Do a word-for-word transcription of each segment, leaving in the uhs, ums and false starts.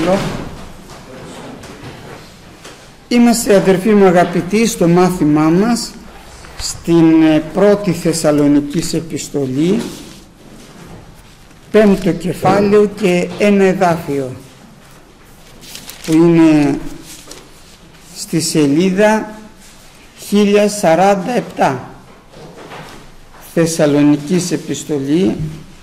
παρακαλώ. Είμαστε, αδερφοί μου αγαπητοί, στο μάθημά μας στην πρώτη Θεσσαλονικής επιστολή, πέμπτο κεφάλαιο και ένα εδάφιο που είναι στη σελίδα χίλια σαράντα επτά. Θεσσαλονικής επιστολή,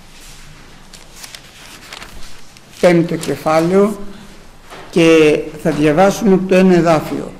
πέμπτο κεφάλαιο, και θα διαβάσουμε το ένα εδάφιο.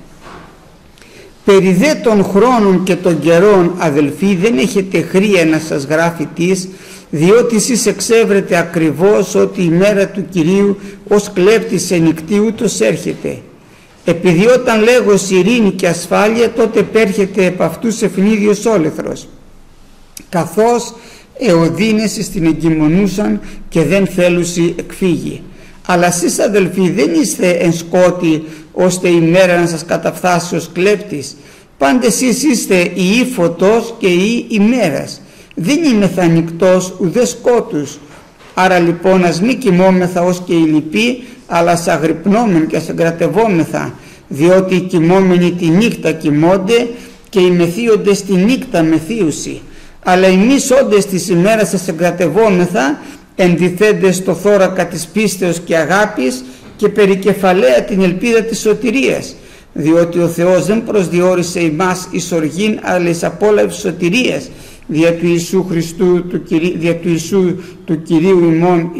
«Περί δε των χρόνων και των καιρών, αδελφοί, δεν έχετε χρία να σας γράφει τις, διότι εσείς εξεύρετε ακριβώς ότι η μέρα του Κυρίου ως κλέπτης ενικτή ούτως έρχεται. Επειδή όταν λέγω ειρήνη και ασφάλεια, τότε πέρχεται επ' αυτούς ευνίδιος όλεθρος, καθώς εωδίνες στην εγκυμονούσαν και δεν θέλουσι εκφύγει. Αλλά εσείς, αδελφοί, δεν είστε εν σκότη, ώστε η μέρα να σας καταφθάσει ως κλέπτης. Πάντε εσείς είστε η ή φωτός και η ή ημέρας. Δεν είμεθα νυκτός ουδέ σκότους. Άρα λοιπόν ας μη κοιμόμεθα ως και οι λοιποί, αλλά ας αγρυπνόμεν και ας εγκρατευόμεθα, διότι οι κοιμόμενοι τη νύχτα κοιμώνται και οι μεθύοντες τη νύχτα μεθύουσι. Αλλά εμείς όντες της ημέρας σας εγκρατευόμεθα, ενδυθέντες στο θώρακα της πίστεως και αγάπης και περικεφαλαία την ελπίδα της σωτηρίας, διότι ο Θεός δεν προσδιορίσε ημάς εις οργήν, αλλά εις απόλαυση σωτηρίας, δια του Ιησού Χριστού, του, δια του, Ιησού, του Κυρίου ημών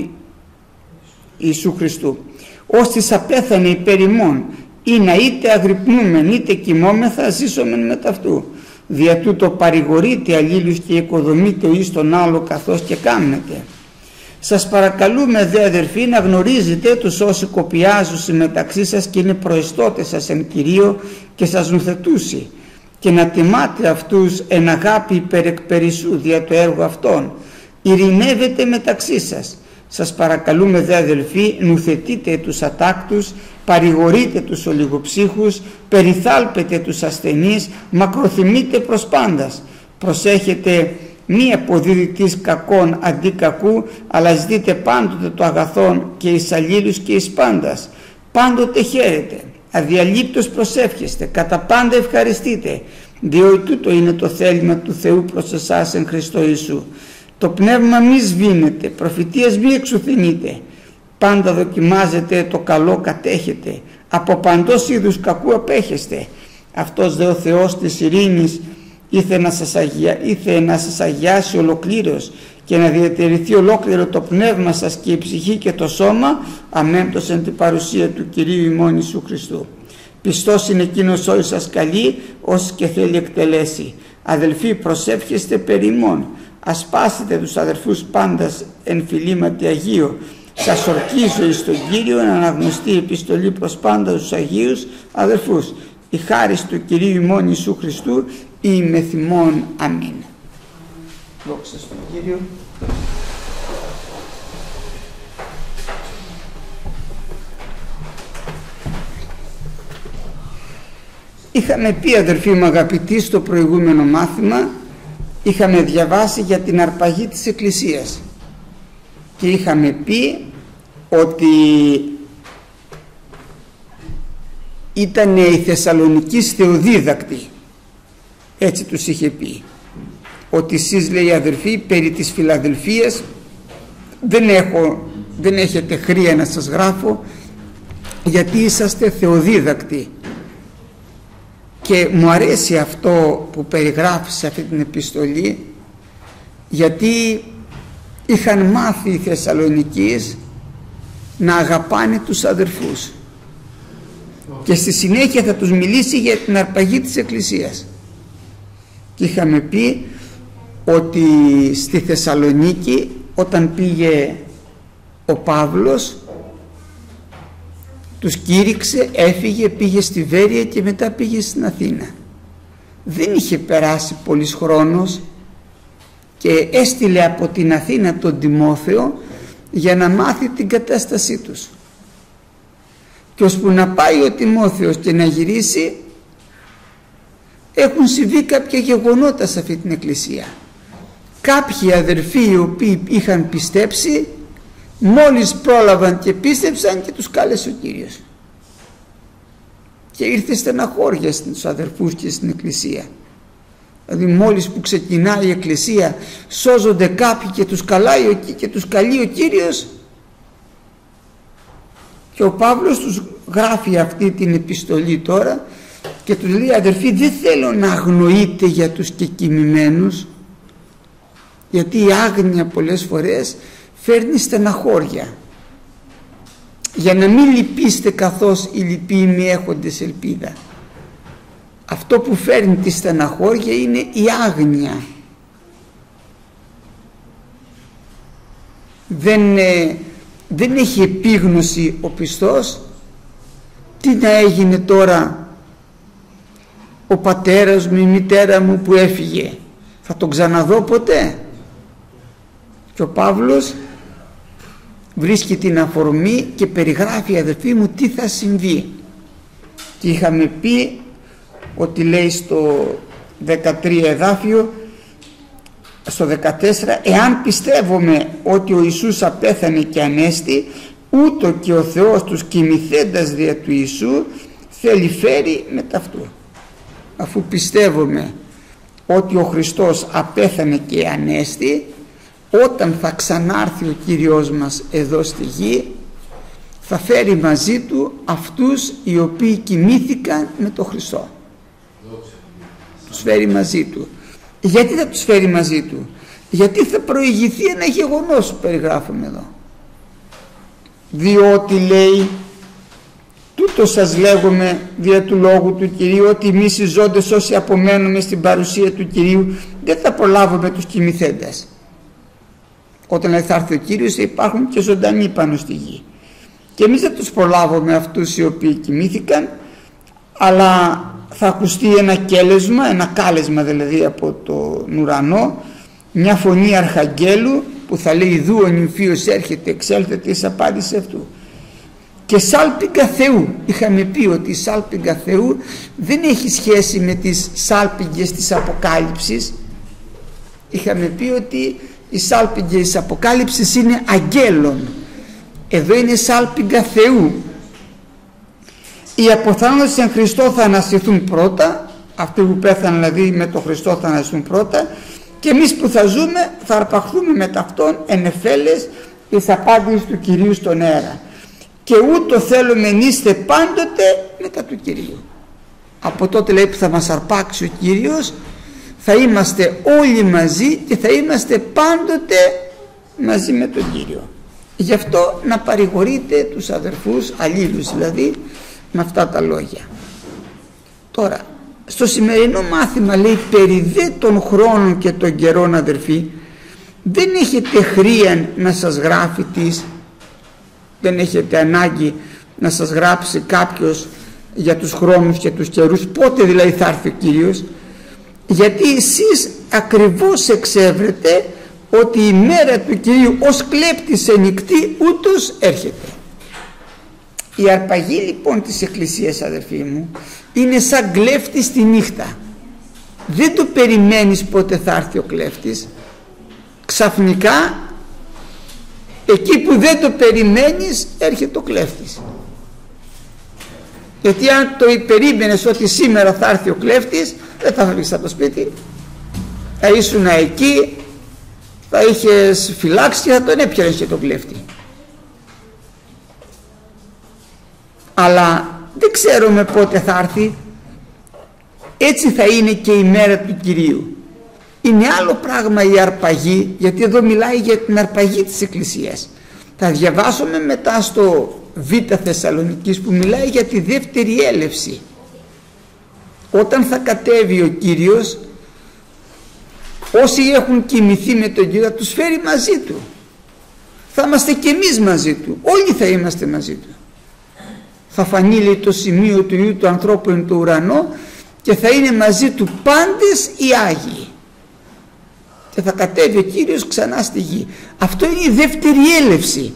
Ιησού Χριστού, ώστις απέθανε υπέρ ημών, ή να είτε αγρυπνούμεν είτε κοιμόμεθα ζήσομεν με ταυτού. Δια τούτο παρηγορείτε αλλήλους και οικοδομείτε ο εις τον άλλο καθώς και κάμνετε. Σας παρακαλούμε δε, αδερφοί, να γνωρίζετε τους όσοι κοπιάζουν μεταξύ σας και είναι προεστώτες σας εν Κυρίω και σας νουθετούσι, και να τιμάτε αυτούς εν αγάπη υπερεκπερισσού δια το έργο αυτών. Ειρηνεύετε μεταξύ σας. Σας παρακαλούμε δε, αδελφοί, νουθετείτε τους ατάκτους, παρηγορείτε τους ολιγοψύχους, περιθάλπετε τους ασθενείς, μακροθυμείτε προς πάντας. Προσέχετε μη αποδίδυτης κακών αντί κακού, αλλά ζητείτε πάντοτε το αγαθόν και εις αλλήλους και εις πάντας. Πάντοτε χαίρετε, αδιαλείπτως προσεύχεστε, κατά πάντα ευχαριστείτε, διότι τούτο είναι το θέλημα του Θεού προς εσάς εν Χριστώ Ιησού. Το πνεύμα μη σβήνετε, προφητείας μη εξουθενείτε, πάντα δοκιμάζετε, το καλό κατέχετε, από παντός είδους κακού απέχεστε. Αυτός δε ο Θεός της ειρήνης ήθε να σας, αγια... ήθε να σας αγιάσει ολοκλήρως και να διατηρηθεί ολόκληρο το πνεύμα σας και η ψυχή και το σώμα, αμέμπτως εν την παρουσία του Κυρίου ημών Ιησού Χριστού. Πιστός είναι εκείνος όλοι σας καλεί, όσοι και θέλει εκτελέσει. Αδελφοί, προσεύχεστε περί ημών. Ασπάσετε τους αδερφούς πάντας εν φιλήματι Αγίου. Σας ορκίζω εις τον Κύριο να αναγνωστεί η επιστολή προς πάντα τους Αγίους αδερφούς. Η χάρις του Κυρίου ημών Ιησού Χριστού ή μεθυμών. Αμήν. Δόξα στον Κύριο. Είχαμε πει, αδερφοί μου αγαπητοί, στο προηγούμενο μάθημα, είχαμε διαβάσει για την αρπαγή της Εκκλησίας και είχαμε πει ότι ήταν οι Θεσσαλονικείς θεοδίδακτοι. Έτσι τους είχε πει, ότι εσείς, λέει, αδερφοί, περί της Φιλαδελφίας δεν, έχω, δεν έχετε χρία να σας γράφω, γιατί είσαστε θεοδίδακτοι. Και μου αρέσει αυτό που περιγράφει σε αυτή την επιστολή, γιατί είχαν μάθει οι Θεσσαλονικείς να αγαπάνε τους αδερφούς, και στη συνέχεια θα τους μιλήσει για την αρπαγή της Εκκλησίας. Και είχαμε πει ότι στη Θεσσαλονίκη, όταν πήγε ο Παύλος, τους κήρυξε, έφυγε, πήγε στη Βέρεια και μετά πήγε στην Αθήνα. Δεν είχε περάσει πολύς χρόνος και έστειλε από την Αθήνα τον Τιμόθεο για να μάθει την κατάστασή τους. Και ώσπου να πάει ο Τιμόθεος και να γυρίσει, έχουν συμβεί κάποια γεγονότα σε αυτή την εκκλησία. Κάποιοι αδερφοί οι οποίοι είχαν πιστέψει Μόλις πρόλαβαν και πίστεψαν και τους κάλεσε ο Κύριος. Και ήρθε στεναχώρια στους αδερφούς και στην Εκκλησία. Δηλαδή μόλις που ξεκινάει η Εκκλησία σώζονται κάποιοι και τους, καλάει, και τους καλεί ο Κύριος, και ο Παύλος τους γράφει αυτή την επιστολή τώρα και τους λέει: αδερφοί, δεν θέλω να αγνοείτε για τους κεκοιμημένους, γιατί η άγνοια πολλές φορές φέρνει στεναχώρια, για να μην λυπήστε καθώς οι λυποί μη έχοντες ελπίδα. Αυτό που φέρνει τη στεναχώρια είναι η άγνοια. Δεν, ε, δεν έχει επίγνωση ο πιστός. Τι να έγινε τώρα ο πατέρας μου, η μητέρα μου που έφυγε, θα τον ξαναδώ ποτέ? Και ο Παύλος βρίσκει την αφορμή και περιγράφει, αδελφοί μου, τι θα συμβεί. Και είχαμε πει ότι λέει στο δεκατρία εδάφιο, στο δεκατέσσερα, εάν πιστεύουμε ότι ο Ιησούς απέθανε και ανέστη, ούτω και ο Θεός τους κοιμηθέντας δια του Ιησού θέλει φέρει μετά αυτού. Αφού πιστεύουμε ότι ο Χριστός απέθανε και ανέστη, όταν θα ξανάρθει ο Κύριος μας εδώ στη γη, θα φέρει μαζί του αυτούς οι οποίοι κοιμήθηκαν με τον Χριστό. Τους φέρει μαζί του. Γιατί θα τους φέρει μαζί του? Γιατί θα προηγηθεί ένα γεγονός που περιγράφουμε εδώ. Διότι λέει, τούτο σας λέγουμε δια του λόγου του Κυρίου, ότι εμείς οι ζώντες όσοι απομένουμε στην παρουσία του Κυρίου δεν θα προλάβουμε τους κοιμηθέντες. Όταν θα έρθει ο Κύριος θα υπάρχουν και ζωντανοί πάνω στη γη. Και εμείς δεν τους προλάβουμε αυτούς οι οποίοι κοιμήθηκαν, αλλά θα ακουστεί ένα κέλεσμα, ένα κάλεσμα δηλαδή από τον ουρανό, μια φωνή αρχαγγέλου που θα λέει: «Ιδού ο νυμφίος έρχεται, εξέλθετε εις απάντηση αυτού». Και σάλπιγγα Θεού. Είχαμε πει ότι η σάλπιγγα Θεού δεν έχει σχέση με τις σάλπιγγες της Αποκάλυψης. Είχαμε πει ότι οι σάλπιγγες της Αποκάλυψης είναι αγγέλων. Εδώ είναι σάλπιγγα Θεού. Οι αποθάνοντες εν Χριστώ θα αναστηθούν πρώτα, αυτοί που πέθαναν δηλαδή με τον Χριστό θα αναστηθούν πρώτα, και εμείς που θα ζούμε θα αρπαχθούμε με ταυτόν εν εφέλες εις απάντηση του Κυρίου στον αέρα. Και ούτω θέλουμε νήστε πάντοτε μετά του Κυρίου. Από τότε λέει που θα μας αρπάξει ο Κύριος, θα είμαστε όλοι μαζί και θα είμαστε πάντοτε μαζί με τον Κύριο. Γι' αυτό να παρηγορείτε τους αδερφούς αλλήλους δηλαδή με αυτά τα λόγια. Τώρα στο σημερινό μάθημα λέει: περί δε των χρόνων και των καιρών, αδερφοί, δεν έχετε χρία να σας γράφει τις, δεν έχετε ανάγκη να σας γράψει κάποιος για τους χρόνους και τους καιρούς, πότε δηλαδή θα έρθει ο Κύριος, γιατί εσείς ακριβώς εξεύρετε ότι η μέρα του Κυρίου ως κλέπτης ενικτή ούτως έρχεται. Η αρπαγή λοιπόν της Εκκλησίας, αδερφοί μου, είναι σαν κλέφτης τη νύχτα. Δεν το περιμένεις πότε θα έρθει ο κλέφτης. Ξαφνικά εκεί που δεν το περιμένεις έρχεται ο κλέφτης. Γιατί αν το περίμενες ότι σήμερα θα έρθει ο κλέφτης, δεν θα βρεις από το σπίτι, θα ήσουν εκεί, θα είχες φυλάξει και θα τον έπιανες και τον κλέφτη. Αλλά δεν ξέρουμε πότε θα έρθει. Έτσι θα είναι και η μέρα του Κυρίου. Είναι άλλο πράγμα η αρπαγή, γιατί εδώ μιλάει για την αρπαγή της Εκκλησίας. Θα διαβάσουμε μετά στο Β Θεσσαλονικής που μιλάει για τη δεύτερη έλευση. Όταν θα κατέβει ο Κύριος, όσοι έχουν κοιμηθεί με τον Κύριο θα τους φέρει μαζί του. Θα είμαστε και εμείς μαζί του. Όλοι θα είμαστε μαζί του. Θα φανεί λέει το σημείο του Υιού του ανθρώπου εν το ουρανό και θα είναι μαζί του πάντες οι Άγιοι. Και θα κατέβει ο Κύριος ξανά στη γη. Αυτό είναι η δεύτερη έλευση.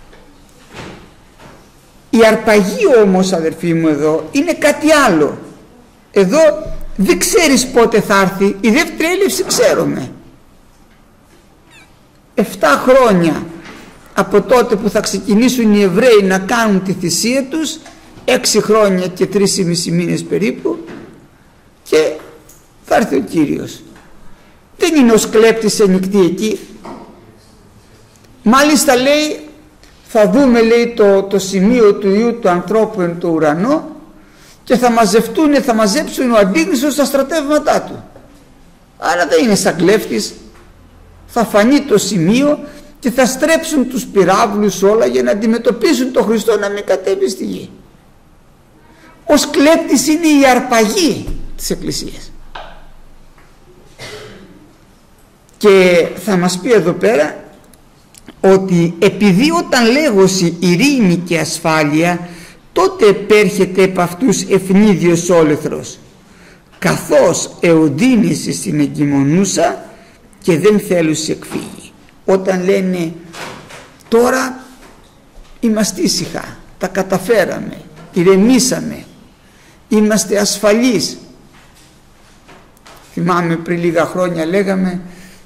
Η αρπαγή όμως, αδερφοί μου, εδώ είναι κάτι άλλο. Εδώ δεν ξέρεις πότε θα έρθει. Η δεύτερη έλευση ξέρουμε. Εφτά χρόνια από τότε που θα ξεκινήσουν οι Εβραίοι να κάνουν τη θυσία τους, έξι χρόνια και τρεις ή μισή μήνες περίπου, και θα έρθει ο Κύριος. Δεν είναι ως κλέπτης σε νυχτή εκεί. Μάλιστα λέει, θα δούμε, λέει, το, το σημείο του Υιού του ανθρώπου εν το ουρανό και θα μαζευτούν, θα μαζέψουν ο Αντίχριστος στα στρατεύματά του. Άρα δεν είναι σαν κλέφτης. Θα φανεί το σημείο και θα στρέψουν τους πυράβλους όλα για να αντιμετωπίσουν τον Χριστό να μην κατέβει στη γη. Ως κλέπτης είναι η αρπαγή της Εκκλησίας. Και θα μας πει εδώ πέρα ότι επειδή όταν λέγωση ειρήνη και ασφάλεια, τότε επέρχεται επ' αυτούς ευνίδιος όλεθρος, καθώς εοντίνησε στην εγκυμονούσα και δεν θέλουσε εκφύγει. Όταν λένε τώρα είμαστε ήσυχα, τα καταφέραμε, ηρεμήσαμε, είμαστε ασφαλείς. Θυμάμαι πριν λίγα χρόνια λέγαμε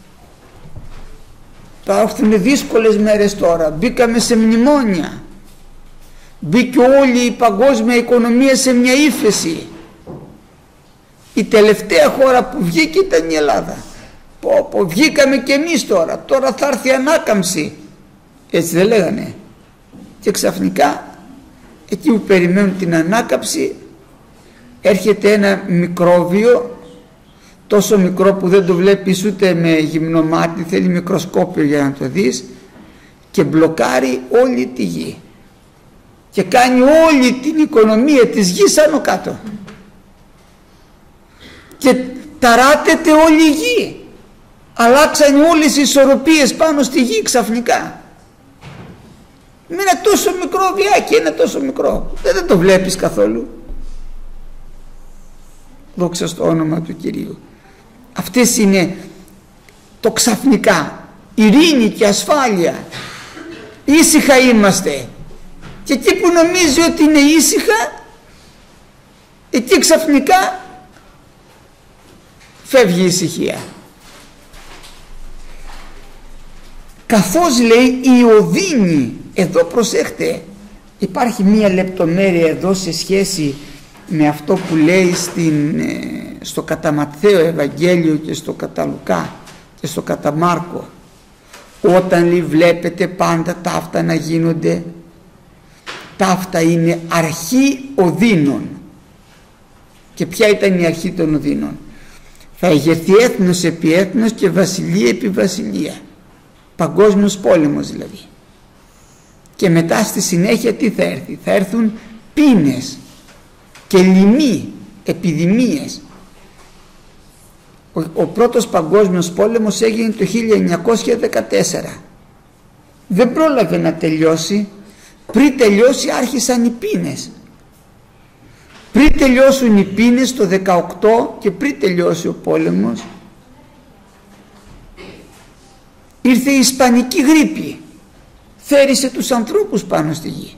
θα έρθουν δύσκολες μέρες τώρα, μπήκαμε σε μνημόνια, μπήκε όλη η παγκόσμια οικονομία σε μια ύφεση. Η τελευταία χώρα που βγήκε ήταν η Ελλάδα. Πω, πω, βγήκαμε κι εμείς τώρα, τώρα θα έρθει η ανάκαμψη. Έτσι δεν λέγανε? Και ξαφνικά εκεί που περιμένουν την ανάκαμψη έρχεται ένα μικρόβιο, τόσο μικρό που δεν το βλέπεις ούτε με γυμνό μάτι, θέλει μικροσκόπιο για να το δεις, και μπλοκάρει όλη τη γη και κάνει όλη την οικονομία της γης άνω κάτω και ταράτεται όλη η γη. Αλλάξαν όλες οι ισορροπίες πάνω στη γη ξαφνικά. Με ένα τόσο μικρό βιάκι, ένα τόσο μικρό, δεν, δεν το βλέπεις καθόλου. Δόξα στο όνομα του Κυρίου. Αυτές είναι το ξαφνικά. Ειρήνη και ασφάλεια. Ήσυχα είμαστε. Και εκεί που νομίζει ότι είναι ήσυχα, εκεί ξαφνικά φεύγει η ησυχία. Καθώς λέει η οδύνη, εδώ προσέχτε, υπάρχει μία λεπτομέρεια εδώ σε σχέση με αυτό που λέει στην, στο κατά Ματθαίο Ευαγγέλιο και στο κατά Λουκά και στο κατά Μάρκο. Όταν λέει βλέπετε πάντα τα αυτά να γίνονται, τα αυτά είναι αρχή οδύνων. Και ποια ήταν η αρχή των οδύνων? Θα ηγερθεί έθνος επί έθνος και βασιλεία επί βασιλεία. Παγκόσμιος πόλεμος δηλαδή. Και μετά στη συνέχεια τι θα έρθει? Θα έρθουν πείνες και λοιμοί, επιδημίες. Ο, ο πρώτος παγκόσμιος πόλεμος έγινε το χίλια εννιακόσια δεκατέσσερα. Δεν πρόλαβε να τελειώσει. Πριν τελειώσει άρχισαν οι πείνες. Πριν τελειώσουν οι πείνες το δεκαοκτώ και πριν τελειώσει ο πόλεμος, ήρθε η Ισπανική γρίπη. Θέρισε τους ανθρώπους πάνω στη γη.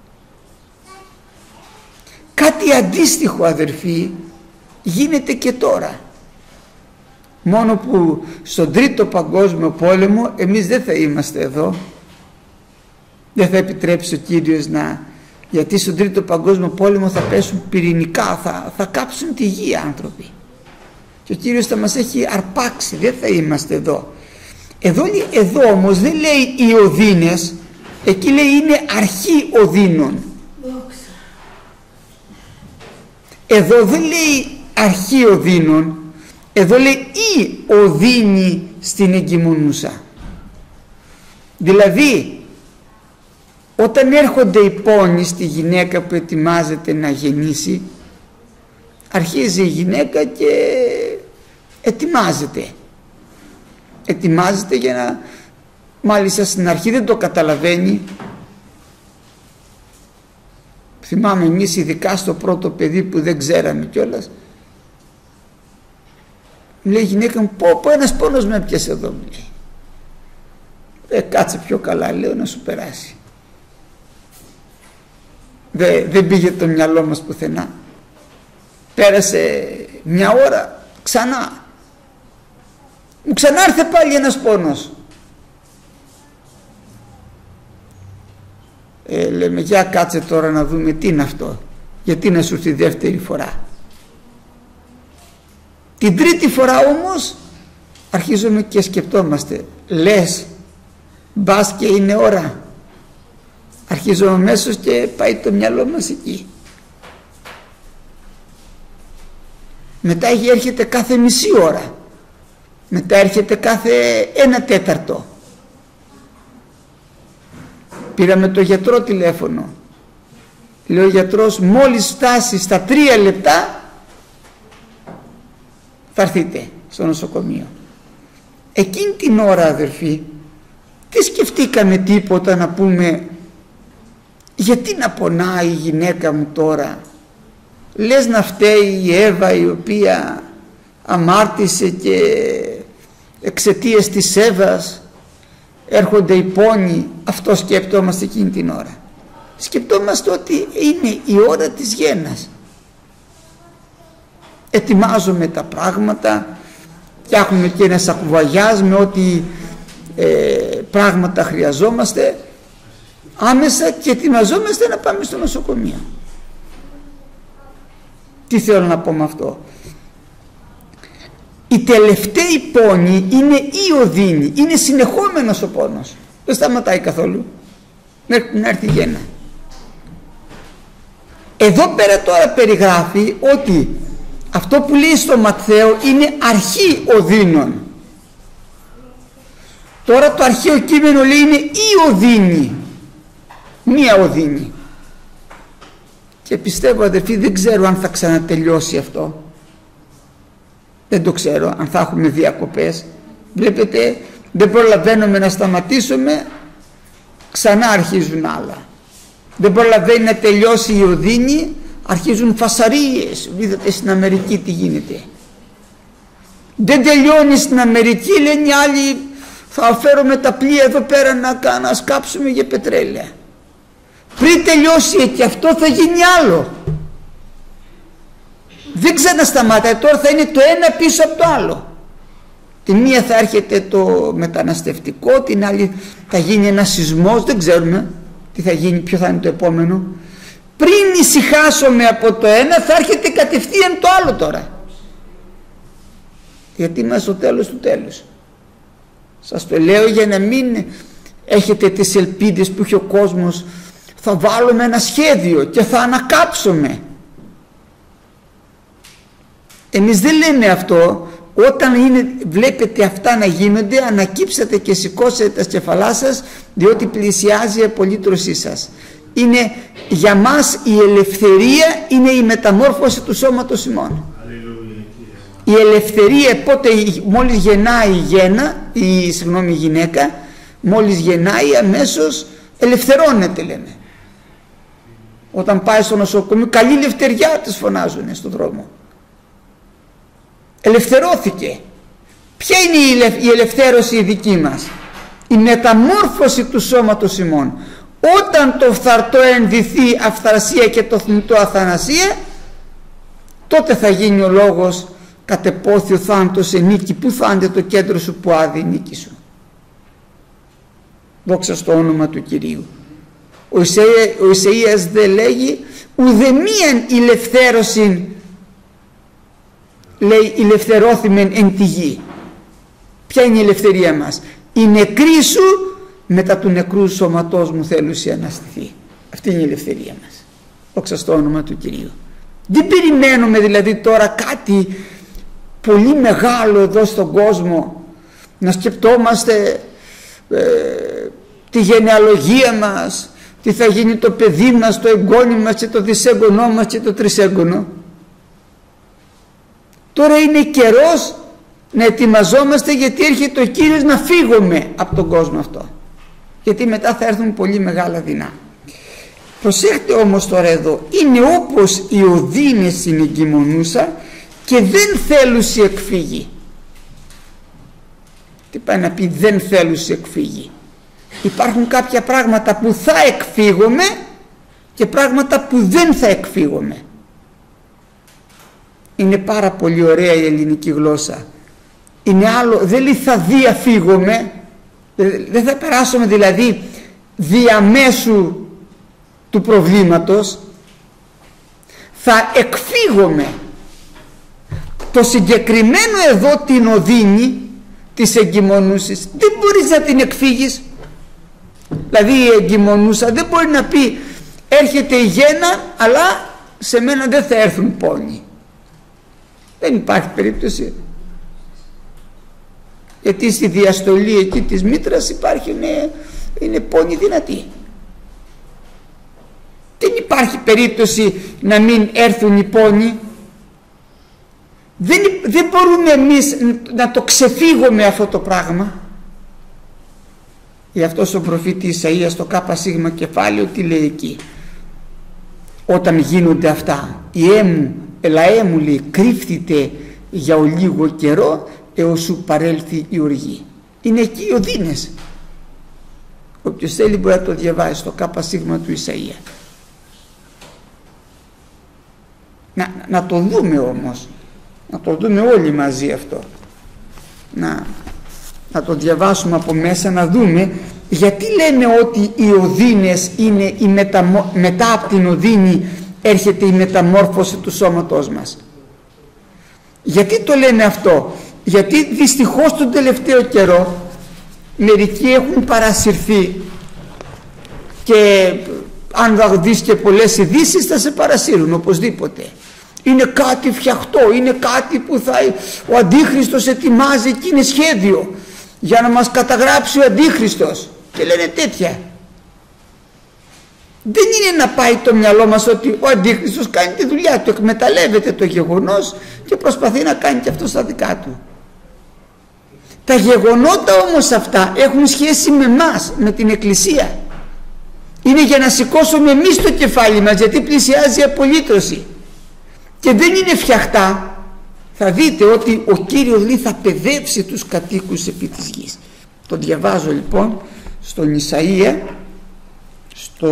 Κάτι αντίστοιχο, αδερφοί, γίνεται και τώρα. Μόνο που στον τρίτο παγκόσμιο πόλεμο εμείς δεν θα είμαστε εδώ. Δεν θα επιτρέψει ο Κύριος να... γιατί στον τρίτο παγκόσμιο πόλεμο θα πέσουν πυρηνικά, θα, θα κάψουν τη γη οι άνθρωποι. Και ο Κύριος θα μας έχει αρπάξει, δεν θα είμαστε εδώ. Εδώ, εδώ όμως δεν λέει οι οδύνες, εκεί λέει είναι αρχή οδύνων. Εδώ δεν λέει αρχή οδύνων, εδώ λέει η οδύνη στην εγκυμονούσα. Δηλαδή όταν έρχονται οι πόνοι στη γυναίκα που ετοιμάζεται να γεννήσει, αρχίζει η γυναίκα και ετοιμάζεται. Ετοιμάζεται για να... Μάλιστα στην αρχή δεν το καταλαβαίνει. Θυμάμαι εμείς ειδικά στο πρώτο παιδί που δεν ξέραμε κιόλας. Μου λέει η γυναίκα μου, πω πω ένας πόνος με έπιασε εδώ, μου λέει. Ε, κάτσε πιο καλά, λέω, να σου περάσει. Δεν, δεν πήγε το μυαλό μας πουθενά. Πέρασε μια ώρα, ξανά. Μου ξανάρθε πάλι ένας πόνος. ε, λέμε για κάτσε τώρα να δούμε τι είναι αυτό, γιατί να σου έρθει δεύτερη φορά. Την τρίτη φορά όμως αρχίζουμε και σκεπτόμαστε, λες μπας και είναι ώρα. Αρχίζουμε αμέσως και πάει το μυαλό μας εκεί. Μετά έρχεται κάθε μισή ώρα, μετά έρχεται κάθε ένα τέταρτο. Πήραμε το γιατρό τηλέφωνο, λέει ο γιατρός μόλις φτάσει στα τρία λεπτά θα έρθείτε στο νοσοκομείο. Εκείνη την ώρα, αδερφοί, τι σκεφτήκαμε τίποτα να πούμε γιατί να πονάει η γυναίκα μου τώρα, λες να φταίει η Εύα η οποία αμάρτησε και εξαιτίας της Εύας έρχονται οι πόνοι. Αυτό σκεπτόμαστε εκείνη την ώρα. Σκεπτόμαστε ότι είναι η ώρα της γέννας. Ετοιμάζουμε τα πράγματα, φτιάχνουμε και ένα σακουβαγιάζ με ό,τι ε, πράγματα χρειαζόμαστε άμεσα και ετοιμαζόμαστε να πάμε στο νοσοκομείο. Τι θέλω να πω με αυτό? Η τελευταία πόνη είναι η οδύνη, είναι συνεχόμενος ο πόνος, δεν σταματάει καθόλου μέχρι να έρθει η γέννα. Εδώ πέρα τώρα περιγράφει ότι αυτό που λέει στο Ματθαίο είναι αρχή οδύνων. Τώρα το αρχαίο κείμενο λέει είναι η οδύνη, μία οδύνη. Και πιστεύω, αδερφοί, δεν ξέρω αν θα ξανατελειώσει αυτό. Δεν το ξέρω αν θα έχουμε διακοπές. Βλέπετε, δεν προλαβαίνουμε να σταματήσουμε, ξανά αρχίζουν άλλα. Δεν προλαβαίνει να τελειώσει η οδύνη, αρχίζουν φασαρίες. Είδατε στην Αμερική τι γίνεται. Δεν τελειώνει στην Αμερική, λένε οι άλλοι, θα φέρουμε τα πλοία εδώ πέρα να, να σκάψουμε για πετρέλαια. Πριν τελειώσει και αυτό θα γίνει άλλο. Δεν ξανασταμάτάει, τώρα θα είναι το ένα πίσω από το άλλο. Τη μία θα έρχεται το μεταναστευτικό, την άλλη θα γίνει ένα σεισμός, δεν ξέρουμε τι θα γίνει, ποιο θα είναι το επόμενο. Πριν ησυχάσουμε από το ένα θα έρχεται κατευθείαν το άλλο τώρα. Γιατί είμαστε στο τέλος του τέλους. Σας το λέω για να μην έχετε τις ελπίδες που έχει ο κόσμος. Θα βάλουμε ένα σχέδιο και θα ανακάψουμε. Εμείς δεν λέμε αυτό. Όταν είναι, βλέπετε αυτά να γίνονται, ανακύψατε και σηκώσετε τα κεφαλά σας, διότι πλησιάζει η απολύτρωσή σας. Είναι για μας η ελευθερία, είναι η μεταμόρφωση του σώματος ημών. Η ελευθερία, πότε, μόλις γεννάει η γέννα, η, συγγνώμη, η γυναίκα, μόλις γεννάει αμέσως ελευθερώνεται, λέμε. Όταν πάει στο νοσοκομείο, καλή ελευθεριά της φωνάζουν στον δρόμο. Ελευθερώθηκε. Ποια είναι η ελευθέρωση η δική μας? Η μεταμόρφωση του σώματος ημών. Όταν το φθαρτό ενδυθεί αυθαρσία και το θνητό αθανασία, τότε θα γίνει ο λόγος κατεπόθη ο θάνατος σε νίκη. Πού θα είναι το κέντρο σου που άδει η νίκη σου? Δόξα στο όνομα του Κυρίου. Ο, Ισαΐα, ο Ισαΐας δεν λέγει ουδεμίαν ηλευθέρωση, λέει, ηλευθερώθημεν εν τη γη. Ποια είναι η ελευθερία μας? Η νεκρή σου μετά του νεκρού σώματός μου θέλουσι αναστηθεί. Αυτή είναι η ελευθερία μας. Δόξα στο όνομα του Κυρίου. Δεν περιμένουμε δηλαδή τώρα κάτι πολύ μεγάλο εδώ στον κόσμο, να σκεπτόμαστε ε, τη γενεαλογία μας, τι θα γίνει το παιδί μας, το εγγόνι μας και το δυσέγγονό μας και το τρισέγγονο. Τώρα είναι καιρός να ετοιμαζόμαστε, γιατί έρχεται ο Κύριος να φύγουμε από τον κόσμο αυτό, γιατί μετά θα έρθουν πολύ μεγάλα δεινά. Προσέχτε όμως τώρα εδώ, είναι όπως η οδύνη στην εγκυμονούσα και δεν θέλουσι εκφύγει. Τι πάει να πει δεν θέλουσι εκφύγει? Υπάρχουν κάποια πράγματα που θα εκφύγουμε και πράγματα που δεν θα εκφύγουμε. Είναι πάρα πολύ ωραία η ελληνική γλώσσα. Είναι άλλο, δεν λέει θα διαφύγουμε, δεν θα περάσουμε δηλαδή διαμέσου του προβλήματος, θα εκφύγουμε το συγκεκριμένο εδώ την οδύνη της εγκυμονούσης. Δεν μπορείς να την εκφύγεις. Δηλαδή η εγκυμονούσα δεν μπορεί να πει έρχεται η γέννα αλλά σε μένα δεν θα έρθουν πόνοι. Δεν υπάρχει περίπτωση, γιατί στη διαστολή εκεί της μήτρας υπάρχει, είναι, είναι πόνοι δυνατοί. Δεν υπάρχει περίπτωση να μην έρθουν οι πόνοι. Δεν, δεν μπορούμε εμείς να το ξεφύγουμε αυτό το πράγμα. Γι' αυτό ο προφήτης Ισαΐας στο ΚΣ κεφάλαιο τι λέει εκεί? Όταν γίνονται αυτά, η έμου, ελαέ μου λέει, κρύφτηται για ο λίγο καιρό έως σου παρέλθει η οργή. Είναι εκεί οι οδύνες. Όποιος θέλει μπορεί να το διαβάσει στο ΚΣ του Ισαΐα. Να, να το δούμε όμως, να το δούμε όλοι μαζί αυτό, να, να το διαβάσουμε από μέσα, να δούμε γιατί λένε ότι οι οδύνες είναι η μεταμο... μετά από την οδύνη έρχεται η μεταμόρφωση του σώματός μας. Γιατί το λένε αυτό? Γιατί δυστυχώς τον τελευταίο καιρό μερικοί έχουν παρασυρθεί, και αν θα δεις και πολλές ειδήσεις θα σε παρασύρουν οπωσδήποτε. Είναι κάτι φτιαχτό, είναι κάτι που θα, ο Αντίχριστος ετοιμάζει και είναι σχέδιο για να μας καταγράψει ο Αντίχριστος, και λένε τέτοια. Δεν είναι να πάει το μυαλό μας ότι ο Αντίχριστος κάνει τη δουλειά του, εκμεταλλεύεται το γεγονός και προσπαθεί να κάνει και αυτό στα δικά του. Τα γεγονότα όμως αυτά έχουν σχέση με μας, με την Εκκλησία. Είναι για να σηκώσουμε εμείς το κεφάλι μας, γιατί πλησιάζει η απολύτρωση και δεν είναι φτιαχτά. Θα δείτε ότι ο Κύριος λέει θα παιδεύσει τους κατοίκους επί της γης. Το διαβάζω λοιπόν στον Ισαΐα, στο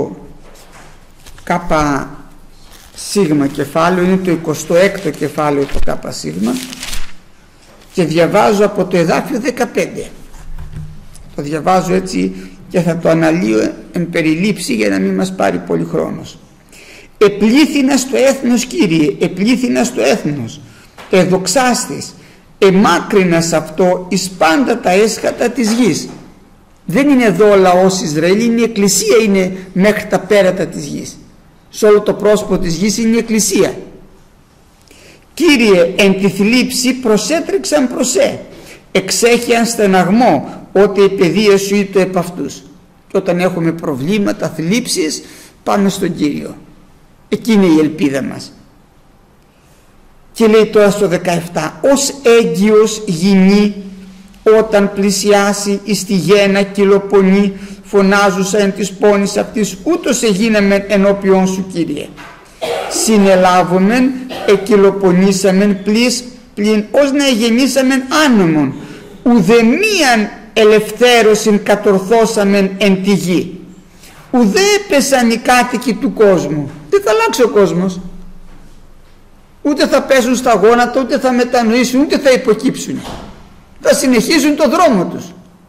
ΚΣ κεφάλαιο, είναι το εικοστό έκτο κεφάλαιο το ΚΣ, και διαβάζω από το εδάφιο δεκαπέντε. Το διαβάζω έτσι και θα το αναλύω εν περιλήψη για να μην μας πάρει πολύ χρόνος. «Επλήθυνα στο έθνος, Κύριε, επλήθυνα στο έθνος, εδοξάστης, εμάκρυνας αυτό εις πάντα τα έσχατα της γης». Δεν είναι εδώ ο λαός Ισραήλ, είναι η Εκκλησία, είναι μέχρι τα πέρατα της γης. Σε όλο το πρόσωπο της γης είναι η Εκκλησία. «Κύριε, εν τη θλίψη προσέτρεξαν προς σε, εξέχιαν στεναγμό, ότι η παιδεία σου ήτο επ' αυτούς». Και όταν έχουμε προβλήματα, θλίψεις, πάμε στον Κύριο. Εκεί είναι η ελπίδα μας. Και λέει τώρα στο δεκαεπτά, «Ως έγκυος γυνή, όταν πλησιάσει εις τη γέννα κυλοπονή, φωνάζουσα εν της πόνης αυτής, ούτως εγίναμεν ενώπιον σου, Κύριε. Συνελάβομεν, εκυλοπονήσαμεν πλην, πλην ως να εγεννήσαμεν άνομον, ουδεμίαν ελευθέρωσιν κατορθώσαμεν εν τη γη. Ουδέ έπεσαν οι κάτοικοι του κόσμου». Δεν θα αλλάξει ο κόσμος. Ούτε θα πέσουν στα γόνατα, ούτε θα μετανοήσουν, ούτε θα υποκύψουν. Θα συνεχίζουν το δρόμο τους.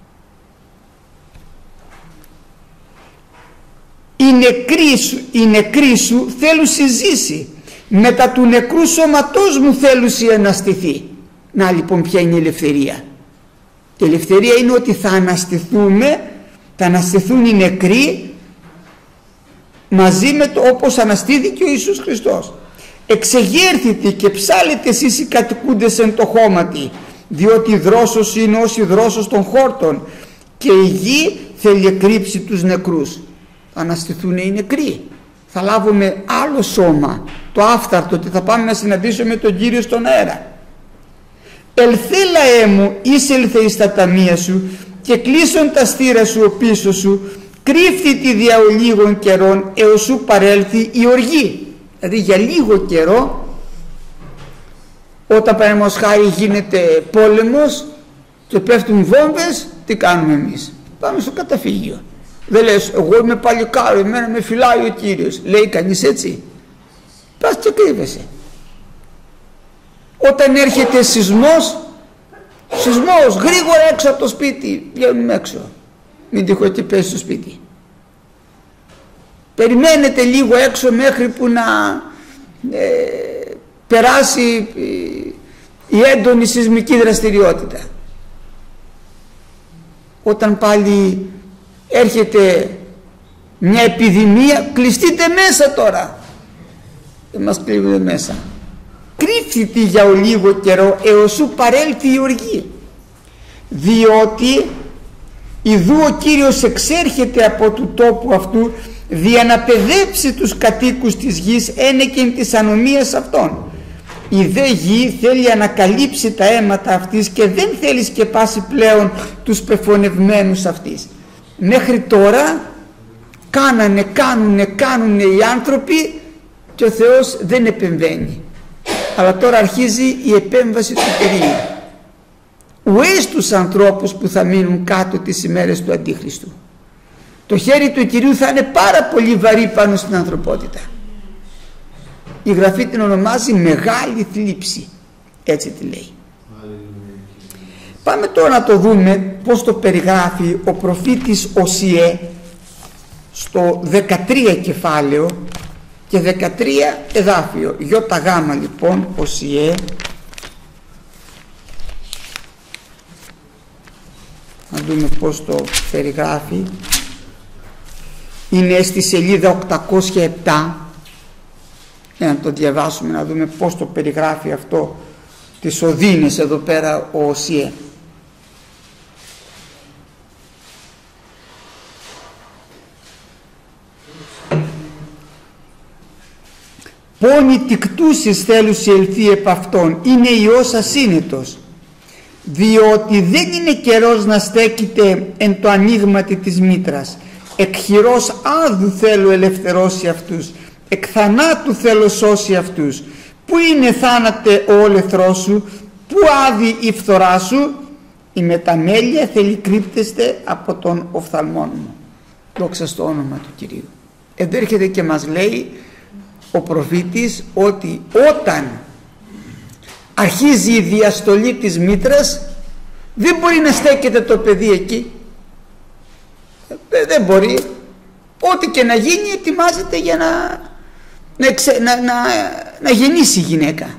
Οι νεκροί σου, οι νεκροί σου θέλουν ζήσει, μετά του νεκρού σώματός μου θέλουν αναστηθεί. Να λοιπόν ποια είναι η ελευθερία? Η ελευθερία είναι ότι θα αναστηθούμε, θα αναστηθούν οι νεκροί μαζί με το, όπως αναστήθηκε ο Ιησούς Χριστός. «Εξεγέρθητη και ψάλετε εσείς οι κατοικούντες εν το χώματι, διότι η δρόσος είναι ως η δρόσος των χόρτων, και η γη θέλει εκρύψει τους νεκρούς». Θα αναστηθούν οι νεκροί, θα λάβουμε άλλο σώμα, το άφθαρτο, ότι θα πάμε να συναντήσουμε τον Κύριο στον αέρα. «Ελθέ λαέ μου, εισελθε εις τα ταμεία σου, και κλείσον τα στήρα σου ο πίσω σου, κρύφθητη δια ολίγων καιρών έως σου παρέλθει η οργή». Δηλαδή για λίγο καιρό, όταν παραδείγματος χάρη γίνεται πόλεμος και πέφτουν βόμβες, τι κάνουμε εμείς? Πάμε στο καταφύγιο. Δεν λες εγώ είμαι παλικάρι, εμένα με φυλάει ο Κύριος. Λέει κανείς έτσι? Πας και κρύβεσαι. Όταν έρχεται σεισμός, σεισμός, γρήγορα έξω από το σπίτι, βγαίνουμε έξω. Μην τυχόν και πέσει στο σπίτι. περιμένετε λίγο έξω μέχρι που να ε, περάσει η έντονη σεισμική δραστηριότητα. Όταν πάλι έρχεται μια επιδημία, κλειστείτε μέσα τώρα. Δεν μας κλείνουν μέσα. Κρύφθητη για ο λίγο καιρό έως σου παρέλθει η οργή, διότι ιδού ο Κύριος εξέρχεται από του τόπου αυτού δια να παιδέψει τους κατοίκους της γης ένεκεν της ανομίας αυτών. Η δε γη θέλει ανακαλύψει τα αίματα αυτής και δεν θέλει σκεπάσει πλέον τους πεφωνευμένους αυτής. Μέχρι τώρα κάνανε, κάνουνε, κάνουνε οι άνθρωποι και ο Θεός δεν επεμβαίνει. Αλλά τώρα αρχίζει η επέμβαση του Κυρίου. Ουέ στους ανθρώπους που θα μείνουν κάτω τις ημέρες του Αντίχριστου. Το χέρι του Κυρίου θα είναι πάρα πολύ βαρύ πάνω στην ανθρωπότητα. Η Γραφή την ονομάζει μεγάλη θλίψη, έτσι τη λέει. Πάμε τώρα να το δούμε πως το περιγράφει ο προφήτης Οσιέ στο δεκατρία κεφάλαιο και δεκατρία εδάφιο. Γιώτα γάμα λοιπόν, Οσιέ, να δούμε πως το περιγράφει. Είναι στη σελίδα οκτακόσια επτά. Για να το διαβάσουμε, να δούμε πως το περιγράφει αυτό, τις οδύνες εδώ πέρα ο Οσιέ. Πόνοι τικτούσις θέλουσι ελθεί επ' αυτόν, είναι ιός ασύνετος, διότι δεν είναι καιρός να στέκεται εν το ανοίγματι της μήτρας. Εκ χειρός άδου θέλω ελευθερώσει αυτούς, εκ θανάτου θέλω σώσει αυτούς. Πού είναι θάνατε ο όλεθρός σου, πού άδει η φθορά σου, η μεταμέλεια θέλει κρύπτεστε από τον οφθαλμόν μου. Δόξα στο όνομα του Κυρίου. Εντέρχεται και μας λέει ο προφήτης ότι όταν αρχίζει η διαστολή της μήτρας δεν μπορεί να στέκεται το παιδί εκεί, δεν μπορεί. Ό,τι και να γίνει ετοιμάζεται για να, να, εξε, να, να, να γεννήσει η γυναίκα.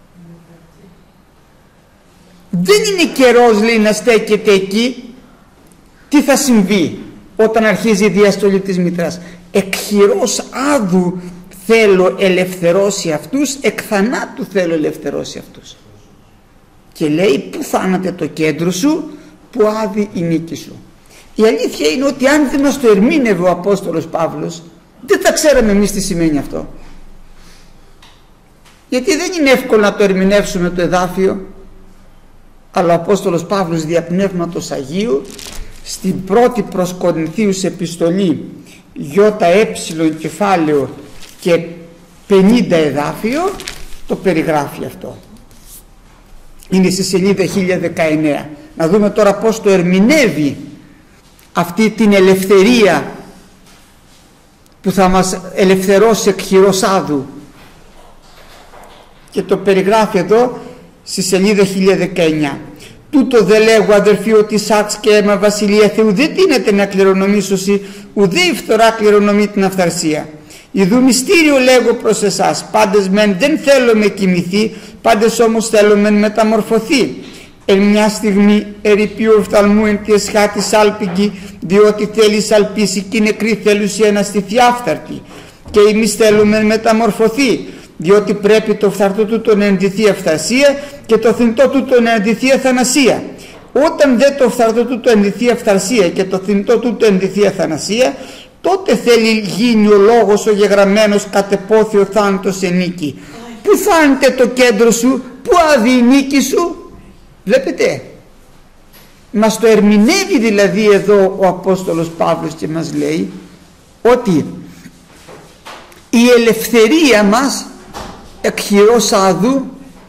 Δεν είναι καιρός, λέει, να στέκεται εκεί. Τι θα συμβεί όταν αρχίζει η διαστολή της μήτρας? Εκ χειρός άδου θέλω ελευθερώσει αυτούς, εκ θανάτου θέλω ελευθερώσει αυτούς. Και λέει, πού θάνατε το κέντρο σου, που άδει η νίκη σου. Η αλήθεια είναι ότι αν δεν μας το ερμήνευε ο Απόστολος Παύλος, δεν θα ξέραμε εμείς τι σημαίνει αυτό. Γιατί δεν είναι εύκολο να το ερμηνεύσουμε το εδάφιο, αλλά ο Απόστολος Παύλος δια Πνεύματος Αγίου στην πρώτη προς Κορινθίους επιστολή ΙΕ κεφάλαιο και πενήντα εδάφιο το περιγράφει αυτό. Είναι στη σελίδα χίλια δεκαεννέα. Να δούμε τώρα πως το ερμηνεύει αυτή την ελευθερία που θα μας ελευθερώσει εκ χειρός άδου, και το περιγράφει εδώ στη σελίδα χίλια δεκαεννέα. Τούτο δε λέγω, αδερφοί, ότι σάξ και αίμα βασιλεία Θεού δεν τίνεται να κληρονομήσωση, ουδέ η φθορά κληρονομεί την αυθαρσία. Ιδού μυστήριο λέγω προς εσάς, πάντες μεν δεν θέλουμε κοιμηθεί, πάντες όμως θέλουμε μεταμορφωθεί. Εν μια στιγμή ερυπίου οφθαλμού εν τη εσχάτη σάλπιγγι, διότι θέλει σαλπίσει και οι νεκροί θέλουσι αναστηθεί άφθαρτη. Και εμείς θέλουμε μεταμορφωθεί, διότι πρέπει το φθαρτό τούτο να ενδυθεί αυθαρσία και το θνητό τούτο να ενδυθεί αθανασία. Όταν δε το φθαρτό τούτο ενδυθεί αυθαρσία και το θνητό τούτο ενδυθεί αθανασία, τότε θέλει γίνει ο λόγος ο γεγραμμένος κατεπόθειο θάνατος εν νίκη. Πού θάνεται το κέντρο σου, πού άδει η νίκη σου? Βλέπετε, μας το ερμηνεύει δηλαδή εδώ ο Απόστολος Παύλος και μας λέει ότι η ελευθερία μας εκ χειρός άδου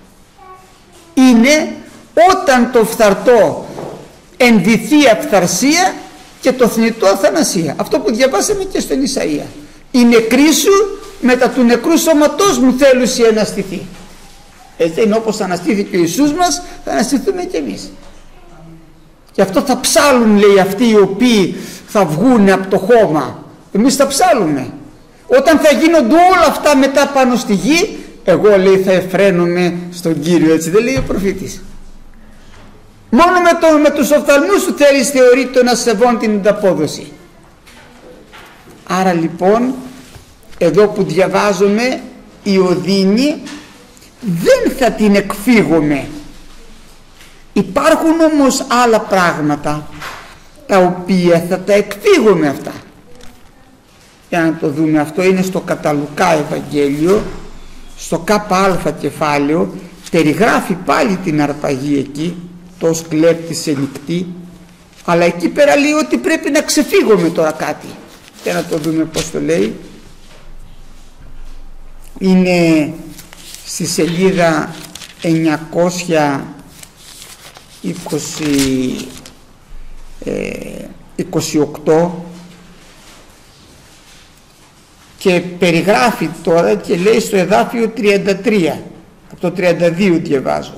είναι όταν το φθαρτό ενδυθεί αυθαρσία και το θνητό αθανασία. Αυτό που διαβάσαμε και στον Ισαΐα. Η νεκρή σου μετά του νεκρού σώματός μου θέλουσι αναστηθεί. Έτσι είναι, όπως αναστήθηκε ο Ιησούς μας, θα αναστηθούμε και εμείς. Γι' αυτό θα ψάλουν, λέει, αυτοί οι οποίοι θα βγουν από το χώμα. Εμείς θα ψάλουμε. Όταν θα γίνονται όλα αυτά μετά πάνω στη γη, εγώ, λέει, θα εφραίνομαι στον Κύριο. Έτσι δεν λέει ο προφήτης? Μόνο με, το, με τους οφθαλμούς σου θέλεις, θεωρεί, το να σεβών την ανταπόδοση. Άρα λοιπόν εδώ που διαβάζουμε, η οδύνη δεν θα την εκφύγουμε. Υπάρχουν όμως άλλα πράγματα τα οποία θα τα εκφύγουμε αυτά. Για να το δούμε, αυτό είναι στο κατά Λουκά Ευαγγέλιο, στο ΚΑ κεφάλαιο, περιγράφει πάλι την αρπαγή εκεί, το σκλέπτης ενικτή, αλλά εκεί πέρα λέει ότι πρέπει να ξεφύγουμε τώρα κάτι. Για να το δούμε πώς το λέει. Είναι στη σελίδα εννιακόσια είκοσι οκτώ και περιγράφει τώρα και λέει στο εδάφιο τριάντα τρία, από το τριάντα δύο διαβάζω,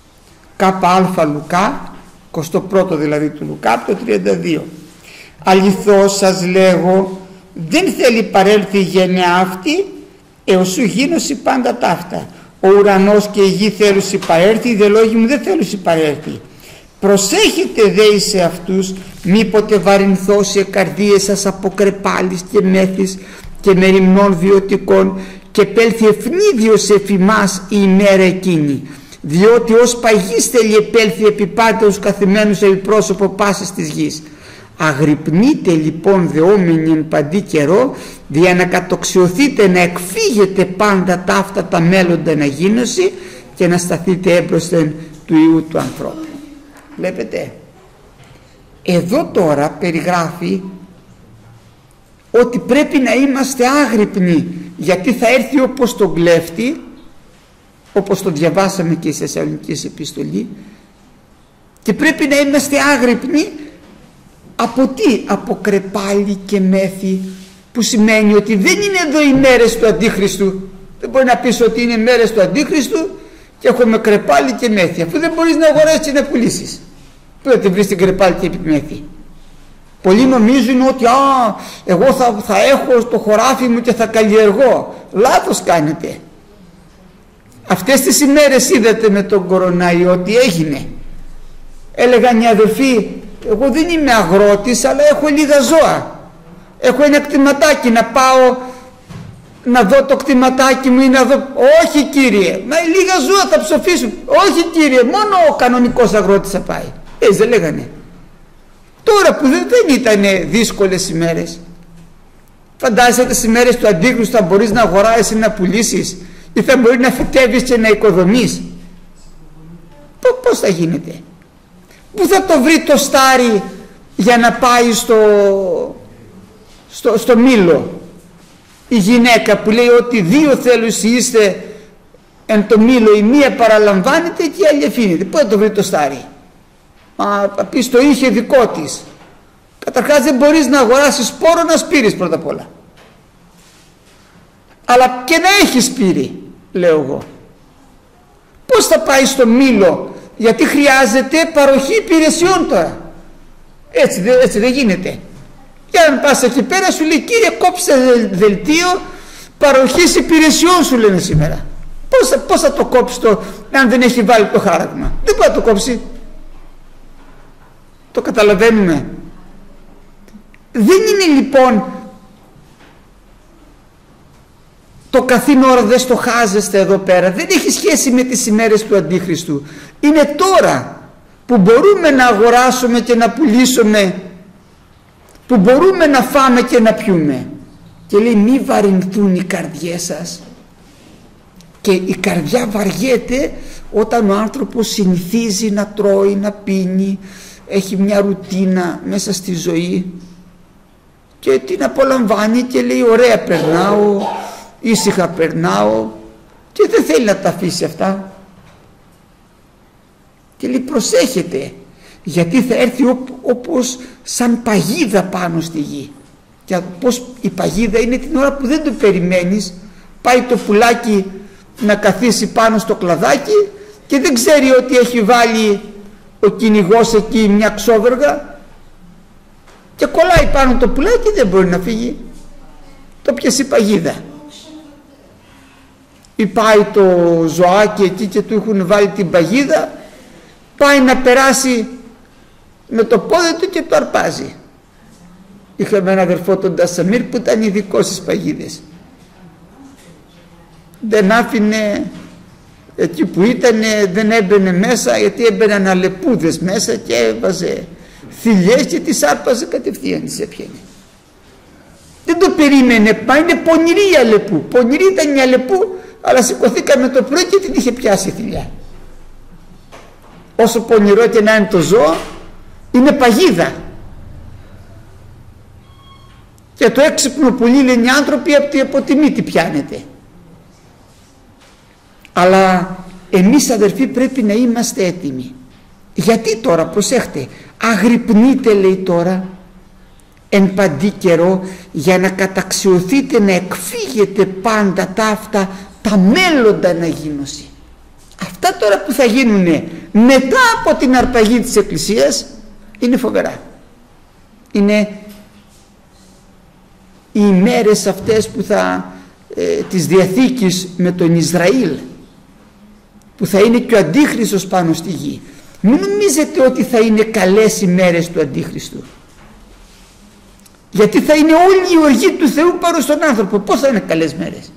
ΚΑ Λουκά, εικοστό πρώτο δηλαδή του Λουκά, από το τριάντα δύο. Αληθώς σας λέγω, δεν θέλει παρέλθει η γενεά αυτή έως σου γίνωση πάντα ταύτα. Ο ουρανός και η γη θέλουσι παρέλθει, οι δε λόγοι μου δεν θέλουσι παρέλθει. Προσέχετε δε σε αυτούς, μήποτε βαρυνθώσει οι καρδίες σας από κρεπάλης και μέθης και μεριμνών βιωτικών, και πέλθει ευνίδιος εφημάς η ημέρα εκείνη. Διότι ως παγής θέλει επέλθει επί πάντως καθημένους επί πρόσωπο πάσης της γης. Αγρυπνείτε λοιπόν δεόμενοι εν παντή καιρό, δια να κατοξιωθείτε να εκφύγετε πάντα τα αυτά τα μέλλοντα να γίνωση και να σταθείτε έμπροσθεν του Υιού του ανθρώπου. Βλέπετε, εδώ τώρα περιγράφει ότι πρέπει να είμαστε άγρυπνοι, γιατί θα έρθει όπως τον κλέφτη, όπως το διαβάσαμε και στη Θεσσαλονικής επιστολή, και πρέπει να είμαστε άγρυπνοι από τι? Από κρεπάλι και μέθη, που σημαίνει ότι δεν είναι εδώ οι μέρες του Αντίχριστου. Δεν μπορεί να πεις ότι είναι μέρες του Αντίχριστου και έχουμε κρεπάλι και μέθη, αφού δεν μπορείς να αγοράσεις και να πουλήσεις. Πού θα τη βρεις την κρεπάλι και μέθη? Πολλοί νομίζουν ότι α, εγώ θα, θα έχω στο χωράφι μου και θα καλλιεργώ. Λάθος κάνετε. Αυτές τις ημέρες είδατε με τον κοροναϊό τι έγινε. Έλεγαν οι αδελφοί, εγώ δεν είμαι αγρότης, αλλά έχω λίγα ζώα. Έχω ένα κτηματάκι, να πάω να δω το κτηματάκι μου ή να δω. Όχι κύριε, μα λίγα ζώα θα ψοφήσουν. Όχι κύριε, μόνο ο κανονικός αγρότης θα πάει. Έτσι δεν λέγανε? Τώρα που δεν ήταν δύσκολες ημέρες, φαντάζεσαι τις ημέρες του Αντίχριστου θα μπορείς να αγοράσεις ή να πουλήσεις, ή θα μπορεί να φυτεύεις και να οικοδομείς? Πώς θα γίνεται? Πού θα το βρει το στάρι για να πάει στο, στο, στο μήλο? Η γυναίκα που λέει ότι δύο θέλουσι είστε εν το μήλο, η μία παραλαμβάνεται και η άλλη αφήνεται. Πού θα το βρει το στάρι? Μα πεις το είχε δικό της. Καταρχάς δεν μπορείς να αγοράσεις σπόρο να σπείρεις πρώτα απ' όλα. Αλλά και να έχεις σπείρει, λέω εγώ. Πώς θα πάει στο μήλο? Γιατί χρειάζεται παροχή υπηρεσιών τώρα. Έτσι, έτσι δεν γίνεται. Για να πας εκεί πέρα σου λέει, κύριε κόψε δελτίο παροχής υπηρεσιών, σου λένε σήμερα. Πώς θα, πώς θα το κόψει το, αν δεν έχει βάλει το χάραγμα? Δεν μπορεί να το κόψει. Το καταλαβαίνουμε? Δεν είναι λοιπόν το καθήν ώρα, δεν στοχάζεστε εδώ πέρα, δεν έχει σχέση με τις ημέρες του Αντίχριστου. Είναι τώρα που μπορούμε να αγοράσουμε και να πουλήσουμε, που μπορούμε να φάμε και να πιούμε. Και λέει μη βαρυνθούν οι καρδιές σας. Και η καρδιά βαριέται όταν ο άνθρωπος συνηθίζει να τρώει, να πίνει, έχει μια ρουτίνα μέσα στη ζωή και την απολαμβάνει και λέει ωραία περνάω, ήσυχα περνάω, και δεν θέλει να τα αφήσει αυτά. Και λέει προσέχετε, γιατί θα έρθει όπως σαν παγίδα πάνω στη γη. Και πως η παγίδα είναι την ώρα που δεν το περιμένεις, πάει το πουλάκι να καθίσει πάνω στο κλαδάκι και δεν ξέρει ότι έχει βάλει ο κυνηγός εκεί μια ξόβεργα και κολλάει πάνω το πουλάκι, δεν μπορεί να φύγει. το πιασε η παγίδα. Ή πάει το ζωάκι εκεί και του έχουν βάλει την παγίδα, πάει να περάσει με το πόδι του και το αρπάζει. Είχαμε έναν αδερφό τον Τασαμίρ που ήταν ειδικός στις παγίδες. Δεν άφηνε εκεί που ήταν, δεν έμπαινε μέσα, γιατί έμπαιναν αλεπούδες μέσα και έβαζε θηλιές και τις άρπαζε κατευθείαν, τις έπιανε. Δεν το περίμενε, μα είναι πονηρή η αλεπού. Πονηρή ήταν η αλεπού, αλλά σηκωθήκαμε το πρωί και την είχε πιάσει η θηλιά. Όσο πονηρό και να είναι το ζώο, είναι παγίδα. Και το έξυπνο πουλί, λένε οι άνθρωποι, από τη, από τη μύτη πιάνεται. Αλλά εμείς αδερφοί πρέπει να είμαστε έτοιμοι. Γιατί τώρα, προσέχτε, αγρυπνείτε λέει τώρα εν παντή καιρό, για να καταξιωθείτε, να εκφύγετε πάντα τα αυτά τα μέλλοντα να γίνωση. Αυτά τώρα που θα γίνουν μετά από την αρπαγή της Εκκλησίας είναι φοβερά. Είναι οι ημέρες αυτές που θα ε, της Διαθήκης με τον Ισραήλ, που θα είναι και ο Αντίχριστος πάνω στη γη. Μην νομίζετε ότι θα είναι καλές ημέρες του Αντίχριστου, γιατί θα είναι όλη η οργή του Θεού πάνω στον άνθρωπο. Πώς θα είναι καλές μέρες?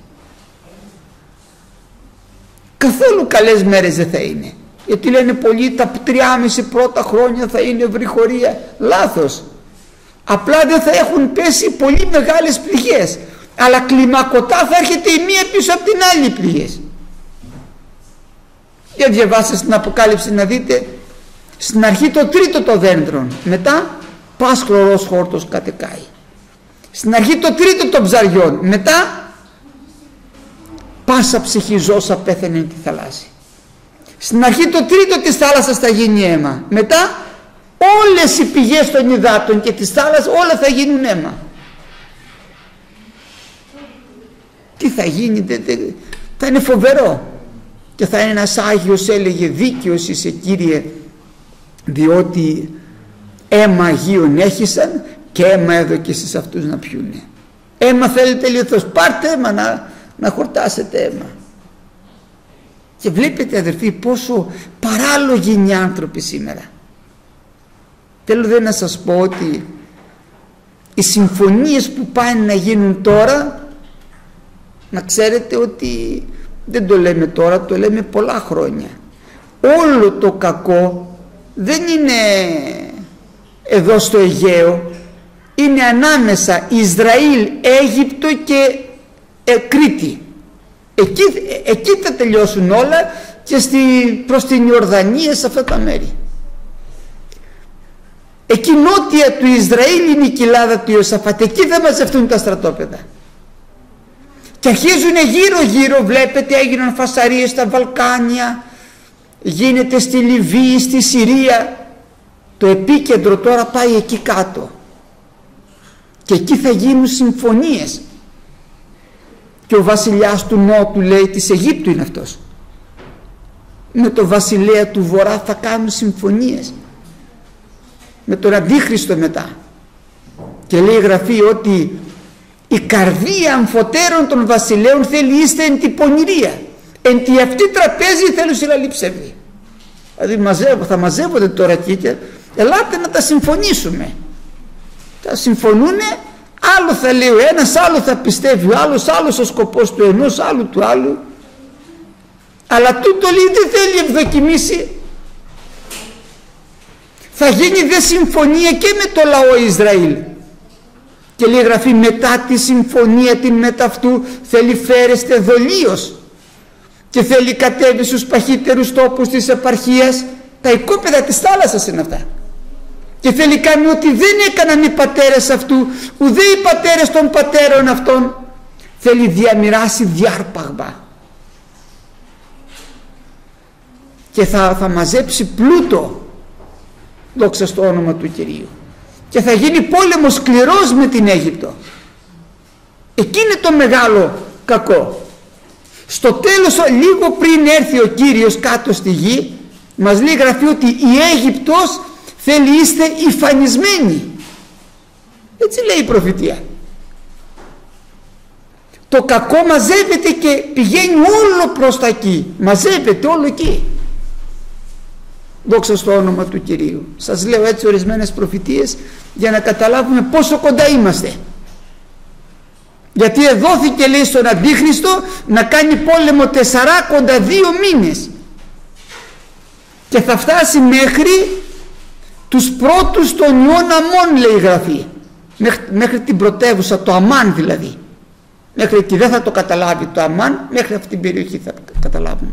Καθόλου καλές μέρες δεν θα είναι, γιατί λένε πολλοί τα τριάμιση πρώτα χρόνια θα είναι βρυχωρία. Λάθος. Απλά δεν θα έχουν πέσει πολύ μεγάλες πληγές, αλλά κλιμακωτά θα έρχεται η μία πίσω από την άλλη πληγές. Για διαβάστε στην Αποκάλυψη να δείτε, στην αρχή το τρίτο το δέντρον, μετά πας χλωρός χόρτος κατεκάει. Στην αρχή το τρίτο των ψαριών, μετά πάσα ψυχή ζώσα πέθανε τη θαλάσση. Στην αρχή το τρίτο της θάλασσας θα γίνει αίμα, μετά όλες οι πηγές των υδάτων και της θάλασσας όλα θα γίνουν αίμα. Τι θα γίνει? δε, δε, θα είναι φοβερό. Και θα είναι ένας Άγιος, έλεγε, δίκαιος είσαι Κύριε, διότι αίμα Αγίων έχησαν και αίμα έδωκες σε αυτούς να πιούνε. Αίμα θέλετε λιθός, πάρτε αίμα να, να χορτάσετε αίμα. Και βλέπετε αδερφοί πόσο παράλογοι είναι οι άνθρωποι σήμερα. Θέλω δε να σας πω ότι οι συμφωνίες που πάνε να γίνουν τώρα, να ξέρετε ότι δεν το λέμε τώρα, το λέμε πολλά χρόνια. Όλο το κακό δεν είναι εδώ στο Αιγαίο, είναι ανάμεσα Ισραήλ, Αίγυπτο και ε, Κρήτη. Εκεί, εκεί θα τελειώσουν όλα, και στη, προς την Ιορδανία, σε αυτά τα μέρη. Εκεί νότια του Ισραήλ είναι η κοιλάδα του Ιωσαφάτ, εκεί θα μαζευτούν τα στρατόπεδα. Και αρχίζουν γύρω γύρω, βλέπετε, έγιναν φασαρίες στα Βαλκάνια, γίνεται στη Λιβύη, στη Συρία. Το επίκεντρο τώρα πάει εκεί κάτω, και εκεί θα γίνουν συμφωνίες. Και ο βασιλιάς του Νότου, λέει, της Αιγύπτου είναι αυτός, με το βασιλέα του Βορρά θα κάνουν συμφωνίες, με τον Αντίχριστο μετά. Και λέει η Γραφή ότι η καρδία αμφωτέρων των βασιλέων θέλει είστε εν τη πονηρία, εν τη αυτή τραπέζι θέλουν συλλαλή ψεύδι. Δηλαδή μαζεύω, θα μαζεύονται τώρα εκεί και ελάτε να τα συμφωνήσουμε. Θα συμφωνούνε, άλλο θα λέει ο ένας, άλλο θα πιστεύει ο άλλος, άλλος ο σκοπός του ενός, άλλου του άλλου. Αλλά τούτο λέει δεν θέλει ευδοκιμήσει. Θα γίνει δε συμφωνία και με το λαό Ισραήλ. Και λέει Γραφή, μετά τη συμφωνία την μεταυτού θέλει φέρεστε δολίως, και θέλει κατέβει στους παχύτερους τόπους της επαρχίας, τα οικόπεδα της θάλασσας είναι αυτά, και θέλει κάνει ότι δεν έκαναν οι πατέρες αυτού, ουδέ οι πατέρες των πατέρων αυτών. Θέλει διαμοιράσει διάρπαγμα και θα, θα μαζέψει πλούτο, δόξα στο όνομα του Κυρίου, και θα γίνει πόλεμος σκληρός με την Αίγυπτο. Εκεί είναι το μεγάλο κακό. Στο τέλος, λίγο πριν έρθει ο Κύριος κάτω στη γη, μας λέει η Γραφή ότι η Αίγυπτος θέλει είστε υφανισμένοι. Έτσι λέει η προφητεία. Το κακό μαζεύεται και πηγαίνει όλο προς τα εκεί, μαζεύεται όλο εκεί. Δόξα στο όνομα του Κυρίου. Σας λέω έτσι ορισμένες προφητείες για να καταλάβουμε πόσο κοντά είμαστε. Γιατί εδόθηκε, λέει, στον Αντίχριστο να κάνει πόλεμο τεσσαράκοντα δύο μήνες και θα φτάσει μέχρι τους πρώτους των ιών Αμών, λέει η Γραφή, μέχρι, μέχρι την πρωτεύουσα, το Αμάν δηλαδή. Μέχρι εκεί δεν θα το καταλάβει το Αμάν, μέχρι αυτή την περιοχή θα καταλάβουμε.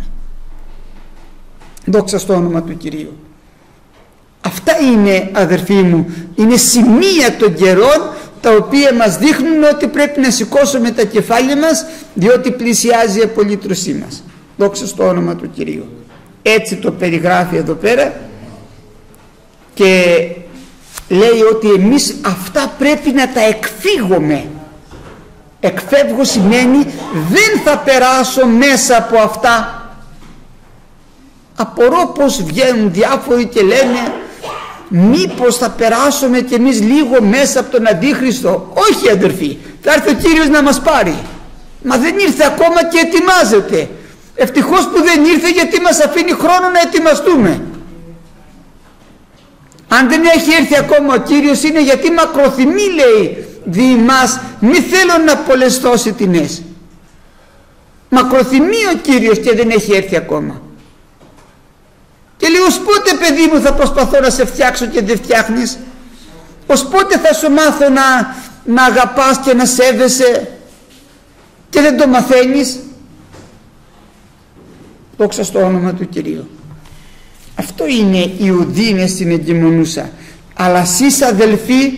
Δόξα στο όνομα του Κυρίου. Αυτά είναι, αδερφοί μου, είναι σημεία των καιρών τα οποία μας δείχνουν ότι πρέπει να σηκώσουμε τα κεφάλια μας, διότι πλησιάζει η απολύτρωσή μας. Δόξα στο όνομα του Κυρίου. Έτσι το περιγράφει εδώ πέρα και λέει ότι εμείς αυτά πρέπει να τα εκφύγουμε. Εκφεύγω σημαίνει δεν θα περάσω μέσα από αυτά. Απορώ πως βγαίνουν διάφοροι και λένε μήπως θα περάσουμε κι εμείς λίγο μέσα από τον Αντίχριστο. Όχι, αδερφοί, θα έρθει ο Κύριος να μας πάρει. Μα δεν ήρθε ακόμα και ετοιμάζεται. Ευτυχώς που δεν ήρθε, γιατί μας αφήνει χρόνο να ετοιμαστούμε. Αν δεν έχει έρθει ακόμα ο Κύριος, είναι γιατί μακροθυμεί, λέει, δι' μας, μη θέλω να πολλές τινές. Μακροθυμεί ο Κύριος και δεν έχει έρθει ακόμα. Και λέει, ως πότε, παιδί μου, θα προσπαθώ να σε φτιάξω και δεν φτιάχνεις? Ως πότε θα σου μάθω να, να αγαπάς και να σέβεσαι και δεν το μαθαίνεις? Δόξα στο όνομα του Κυρίου. Αυτό είναι η ουδίνε στην εγκυμονούσα. Αλλά εσείς, αδελφοί,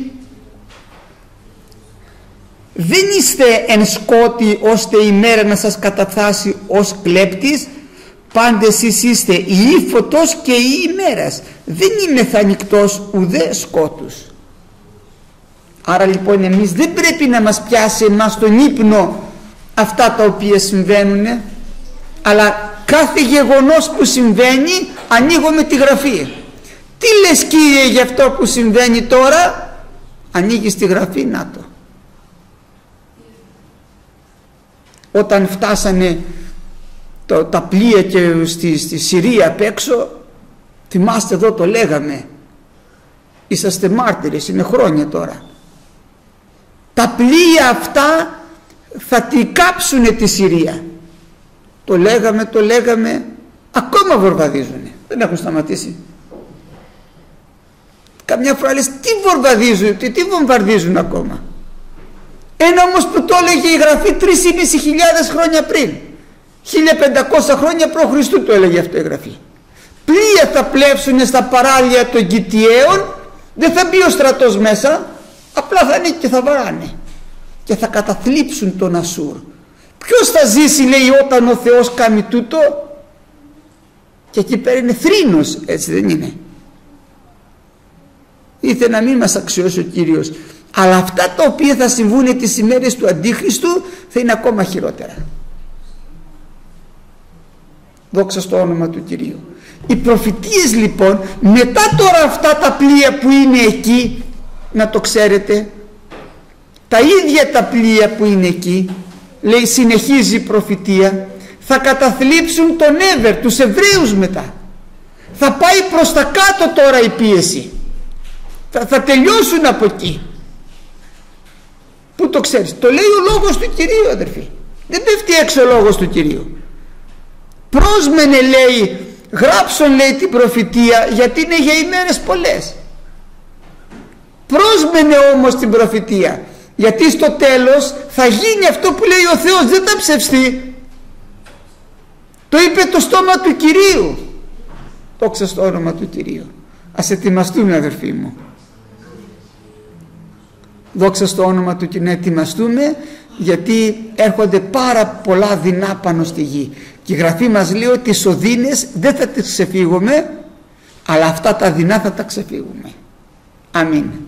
δεν είστε εν σκότη ώστε η μέρα να σας καταφθάσει ως κλέπτης. Πάντες εσείς είστε η ύφωτος και η ημέρας. Δεν είμαι θανικτός ουδέ σκότους. Άρα λοιπόν εμείς δεν πρέπει να μας πιάσει εμάς τον ύπνο αυτά τα οποία συμβαίνουν, αλλά κάθε γεγονός που συμβαίνει ανοίγουμε τη Γραφή. Τι λες, Κύριε, για αυτό που συμβαίνει τώρα? Ανοίγεις τη Γραφή, να το. Όταν φτάσανε το, τα πλοία και στη, στη Συρία απ' έξω, θυμάστε, εδώ το λέγαμε, είσαστε μάρτυρες, είναι χρόνια τώρα, τα πλοία αυτά θα την κάψουνε τη Συρία. Το λέγαμε, το λέγαμε, ακόμα βορβαδίζουνε, δεν έχουν σταματήσει. Καμιά φορά λες, τι βορβαδίζουν, τι, τι βομβαρδίζουν ακόμα? Ένα όμως που το έλεγε η Γραφή τρεις και μισή χιλιάδες χρόνια πριν, χίλια πεντακόσια χρόνια προ Χριστού το έλεγε αυτό η Γραφή. Πλοία θα πλεύσουνε στα παράλια των Κιτιαίων, δεν θα μπει ο στρατός μέσα, απλά θα ανήκει και θα βαράνε και θα καταθλίψουν τον Ασούρ. Ποιος θα ζήσει, λέει, όταν ο Θεός κάνει τούτο? Και εκεί πέρα είναι θρήνος, έτσι δεν είναι? Ήθελε να μην μας αξιώσει ο Κύριος, αλλά αυτά τα οποία θα συμβούν τις ημέρες του Αντίχριστου θα είναι ακόμα χειρότερα. Δόξα στο όνομα του Κυρίου. Οι προφητείες λοιπόν, μετά τώρα αυτά τα πλοία που είναι εκεί, να το ξέρετε, τα ίδια τα πλοία που είναι εκεί, λέει, συνεχίζει η προφητεία, θα καταθλίψουν τον Εύερ, τους Εβραίους μετά. Θα πάει προς τα κάτω τώρα η πίεση. Θα, θα τελειώσουν από εκεί. Πού το ξέρεις? Το λέει ο λόγος του Κυρίου, αδερφοί. Δεν πέφτει έξω ο λόγος του Κυρίου. Πρόσμενε, λέει, γράψον, λέει, την προφητεία, γιατί είναι για ημέρες πολλές. Πρόσμενε όμως την προφητεία, γιατί στο τέλος θα γίνει αυτό που λέει ο Θεός, δεν θα ψευστεί. Το είπε το στόμα του Κυρίου. Δόξα στο όνομα του Κυρίου. Ας ετοιμαστούμε, αδερφοί μου. Δόξα στο όνομα του Κυρίου, να ετοιμαστούμε, γιατί έρχονται πάρα πολλά δεινά πάνω στη γη. Και η Γραφή μας λέει ότι τις οδύνες δεν θα τις ξεφύγουμε, αλλά αυτά τα δεινά θα τα ξεφύγουμε. Αμήν.